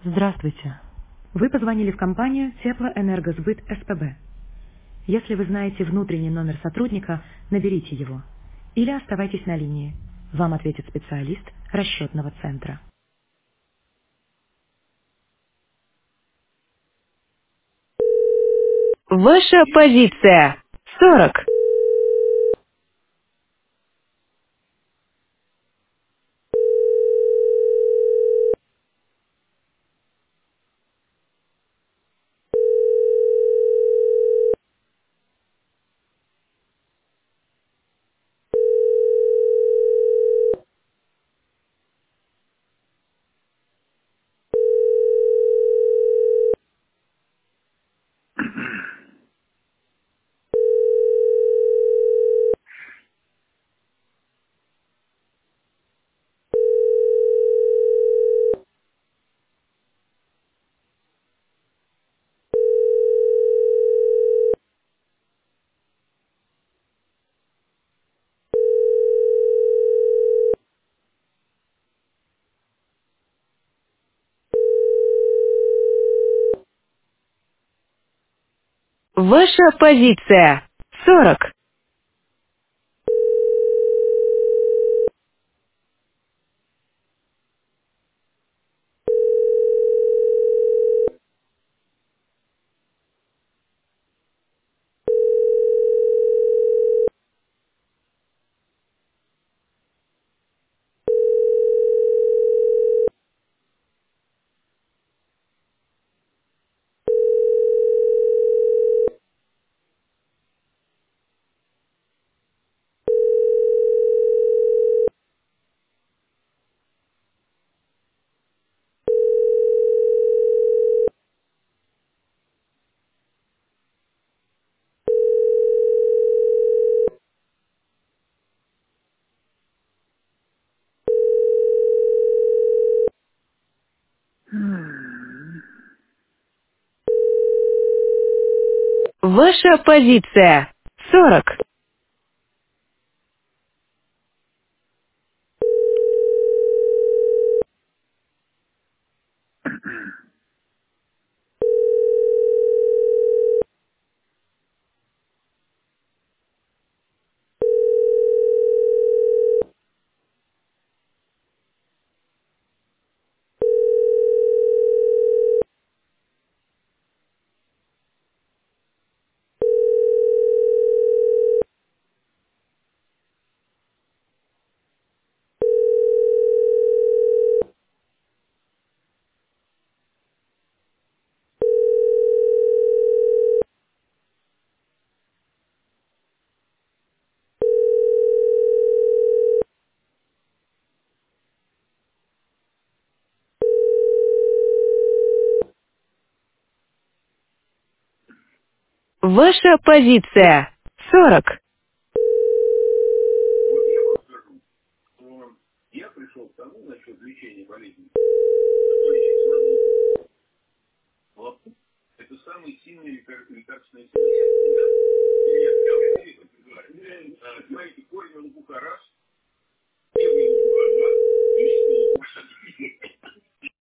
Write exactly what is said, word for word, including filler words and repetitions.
Здравствуйте. Вы позвонили в компанию Теплоэнергосбыт СПБ. Если вы знаете внутренний номер сотрудника, наберите его. Или оставайтесь на линии. Вам ответит специалист расчетного центра. Ваша позиция. сорок. Ваша позиция. сорок. Ваша позиция. сорок. Ваша позиция. сорок. Вот я вам скажу, что я пришел к тому насчет лечения болезни, что лечить надо лапу. Это самый сильный лекар- лекарственный средство. Знаете, корень лопуха раз, первый лопуха два, лишний лопуха